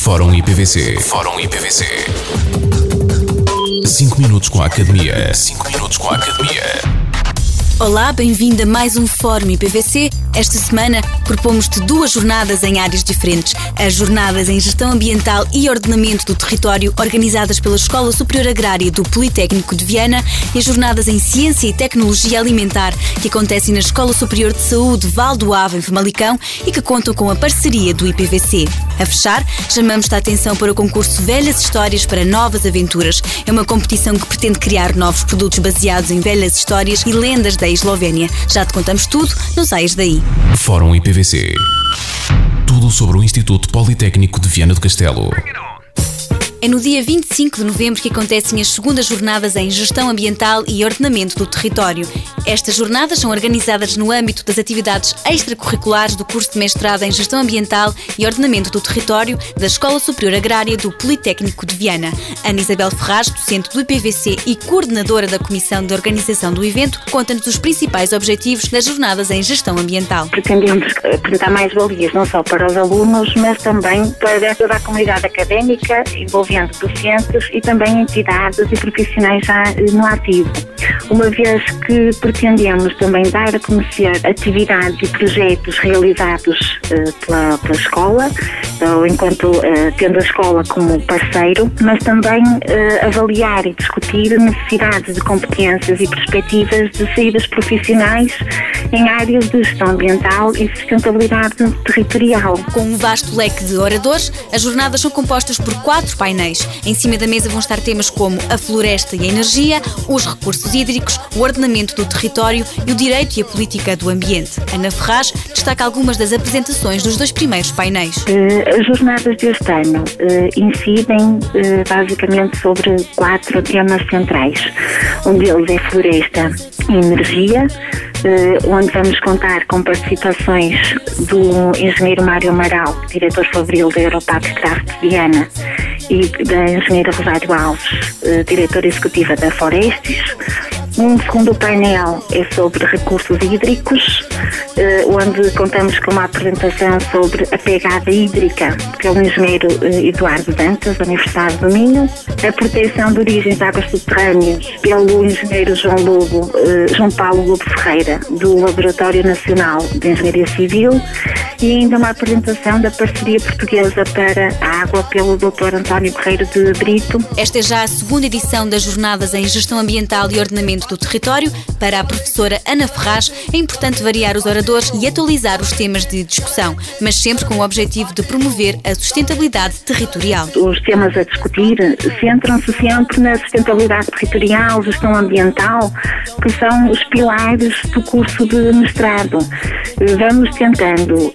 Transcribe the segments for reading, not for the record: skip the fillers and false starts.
Fórum IPVC. Fórum IPVC. 5 minutos com a Academia. 5 minutos com a Academia. Olá, bem-vindo a mais um Fórum IPVC. Esta semana propomos-te 2 jornadas em áreas diferentes. As jornadas em Gestão Ambiental e Ordenamento do Território, organizadas pela Escola Superior Agrária do Politécnico de Viana, e as jornadas em Ciência e Tecnologia Alimentar, que acontecem na Escola Superior de Saúde Val do Ave, em Famalicão, e que contam com a parceria do IPVC. A fechar, chamamos-te a atenção para o concurso Velhas Histórias para Novas Aventuras. É uma competição que pretende criar novos produtos baseados em velhas histórias e lendas da Eslovénia. Já te contamos tudo, não saias daí. Fórum IPVC. Tudo sobre o Instituto Politécnico de Viana do Castelo. É no dia 25 de novembro que acontecem as segundas jornadas em Gestão Ambiental e Ordenamento do Território. Estas jornadas são organizadas no âmbito das atividades extracurriculares do curso de mestrado em Gestão Ambiental e Ordenamento do Território da Escola Superior Agrária do Politécnico de Viana. Ana Isabel Ferraz, docente do IPVC e coordenadora da Comissão de Organização do evento, conta-nos os principais objetivos das jornadas em Gestão Ambiental. Pretendemos apresentar mais valias não só para os alunos, mas também para toda a comunidade académica, envolvendo docentes e também entidades e profissionais já no ativo. Uma vez que pretendemos também dar a conhecer atividades e projetos realizados pela escola, enquanto tendo a escola como parceiro, mas também avaliar e discutir necessidades de competências e perspectivas de saídas profissionais em áreas de gestão ambiental e sustentabilidade territorial. Com um vasto leque de oradores, as jornadas são compostas por 4 painéis. Em cima da mesa vão estar temas como a floresta e a energia, os recursos hídricos, o ordenamento do território e o direito e a política do ambiente. Ana Ferraz destaca algumas das apresentações dos 2 primeiros painéis. As jornadas deste ano incidem basicamente sobre 4 temas centrais. Um deles é floresta e energia, onde vamos contar com participações do engenheiro Mário Amaral, diretor fabril da Europac Craft Viana, e da engenheira Rosário Alves, diretora executiva da Forestes. Um segundo painel é sobre recursos hídricos, onde contamos com uma apresentação sobre a pegada hídrica pelo engenheiro Eduardo Dantas, da Universidade do Minho, a proteção de origens de águas subterrâneas pelo engenheiro João Paulo Lobo Ferreira, do Laboratório Nacional de Engenharia Civil, e ainda uma apresentação da parceria portuguesa para a água pelo Dr. António Correia de Brito. Esta é já a segunda edição das jornadas em Gestão Ambiental e Ordenamento do Território. Para a professora Ana Ferraz, é importante variar os oradores e atualizar os temas de discussão, mas sempre com o objetivo de promover a sustentabilidade territorial. Os temas a discutir centram-se sempre na sustentabilidade territorial, gestão ambiental, que são os pilares do curso de mestrado. Vamos tentando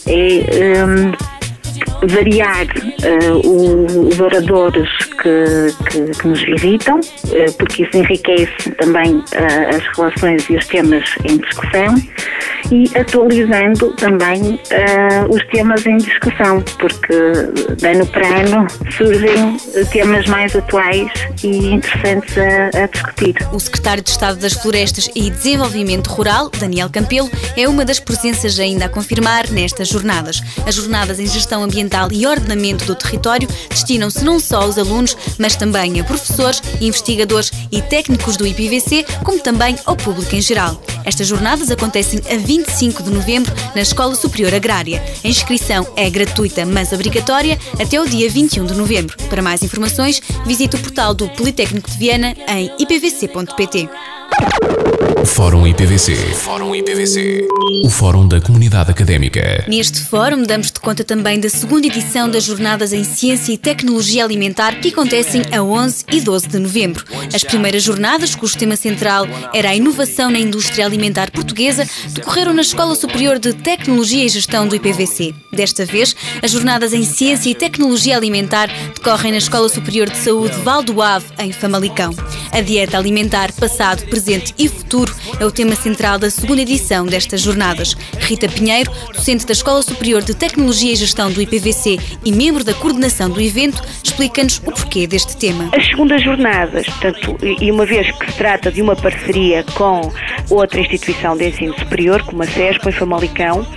variar os oradores que nos visitam, porque isso enriquece também as relações e os temas em discussão, e atualizando também os temas em discussão, porque de ano para ano surgem temas mais atuais e interessantes a discutir. O secretário de Estado das Florestas e Desenvolvimento Rural, Daniel Campelo, é uma das presenças ainda a confirmar nestas jornadas. As jornadas em Gestão Ambiental e Ordenamento do Território destinam-se não só aos alunos, mas também a professores, investigadores e técnicos do IPVC, como também ao público em geral. Estas jornadas acontecem a 25 de novembro na Escola Superior Agrária. A inscrição é gratuita, mas obrigatória, até o dia 21 de novembro. Para mais informações, visite o portal do Politécnico de Viana em ipvc.pt. Fórum IPVC. Fórum IPVC. O Fórum da Comunidade Académica. Neste fórum damos-te conta também da segunda edição das Jornadas em Ciência e Tecnologia Alimentar, que acontecem a 11 e 12 de novembro. As primeiras jornadas, cujo tema central era a inovação na indústria alimentar portuguesa, decorreram na Escola Superior de Tecnologia e Gestão do IPVC. Desta vez, as Jornadas em Ciência e Tecnologia Alimentar decorrem na Escola Superior de Saúde Val do Ave, em Famalicão. A dieta alimentar, passado, presente e futuro é o tema central da segunda edição destas jornadas. Rita Pinheiro, docente da Escola Superior de Tecnologia e Gestão do IPVC e membro da coordenação do evento, explica-nos o porquê deste tema. As segundas jornadas, portanto, e uma vez que se trata de uma parceria com outra instituição de ensino superior, como a CESP em Famalicão,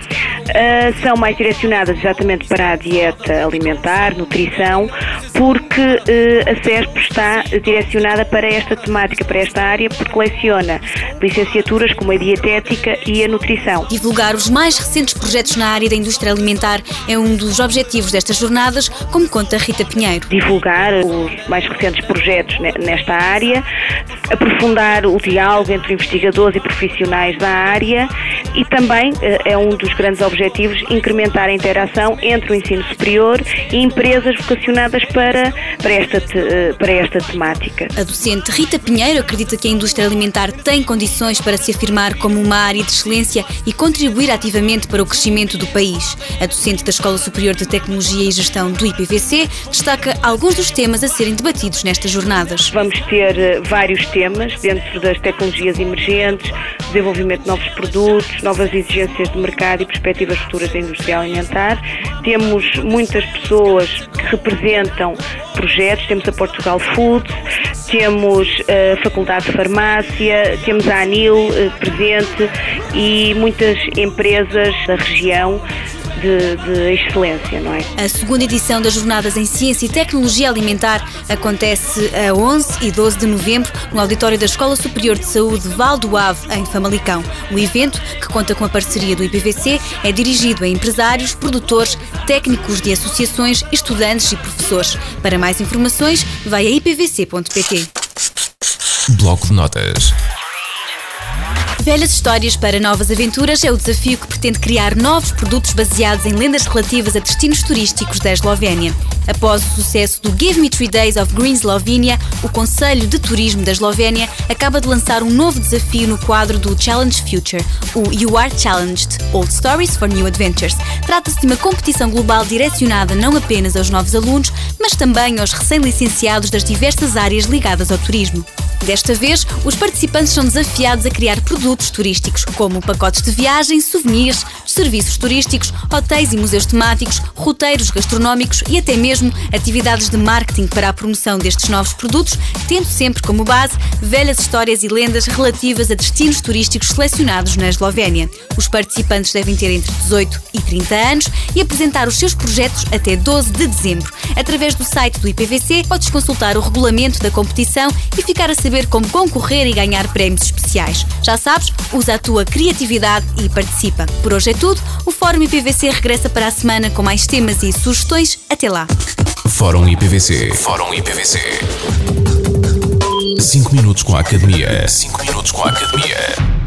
São mais direcionadas exatamente para a dieta alimentar, nutrição, porque a CESP está direcionada para esta temática, para esta área, porque leciona licenciaturas como a dietética e a nutrição. Divulgar os mais recentes projetos na área da indústria alimentar é um dos objetivos destas jornadas, como conta Rita Pinheiro. Divulgar os mais recentes projetos nesta área, aprofundar o diálogo entre investigadores e profissionais da área e também é um dos grandes objetivos incrementar a interação entre o ensino superior e empresas vocacionadas para esta temática. A docente Rita Pinheiro acredita que a indústria alimentar tem condições para se afirmar como uma área de excelência e contribuir ativamente para o crescimento do país. A docente da Escola Superior de Tecnologia e Gestão do IPVC destaca alguns dos temas a serem debatidos nestas jornadas. Vamos ter vários temas dentro das tecnologias emergentes, desenvolvimento de novos produtos, novas exigências de mercado e perspectivas futuras da indústria alimentar. Temos muitas pessoas que representam projetos, temos a Portugal Foods, temos a Faculdade de Farmácia, temos a ANIL presente e muitas empresas da região de excelência, não é? A segunda edição das Jornadas em Ciência e Tecnologia Alimentar acontece a 11 e 12 de novembro no auditório da Escola Superior de Saúde Val do Ave, em Famalicão. O evento, que conta com a parceria do IPVC, é dirigido a empresários, produtores, técnicos de associações, estudantes e professores. Para mais informações, vai a ipvc.pt. Bloco de notas. Velhas histórias para novas aventuras é o desafio que pretende criar novos produtos baseados em lendas relativas a destinos turísticos da Eslovénia. Após o sucesso do Give Me 3 Days of Green Slovenia, o Conselho de Turismo da Eslovénia acaba de lançar um novo desafio no quadro do Challenge Future, o You Are Challenged – Old Stories for New Adventures. Trata-se de uma competição global direcionada não apenas aos novos alunos, mas também aos recém-licenciados das diversas áreas ligadas ao turismo. Desta vez, os participantes são desafiados a criar produtos turísticos, como pacotes de viagem, souvenirs, serviços turísticos, hotéis e museus temáticos, roteiros gastronómicos e até mesmo atividades de marketing para a promoção destes novos produtos, tendo sempre como base velhas histórias e lendas relativas a destinos turísticos selecionados na Eslovénia. Os participantes devem ter entre 18 e 30 anos e apresentar os seus projetos até 12 de dezembro. Através do site do IPVC, podes consultar o regulamento da competição e ficar a saber como concorrer e ganhar prémios especiais. Já sabes, usa a tua criatividade e participa. Por hoje é tudo. O Fórum IPVC regressa para a semana com mais temas e sugestões. Até lá. Fórum IPVC. Fórum IPVC. 5 minutos com a Academia. 5 minutos com a Academia.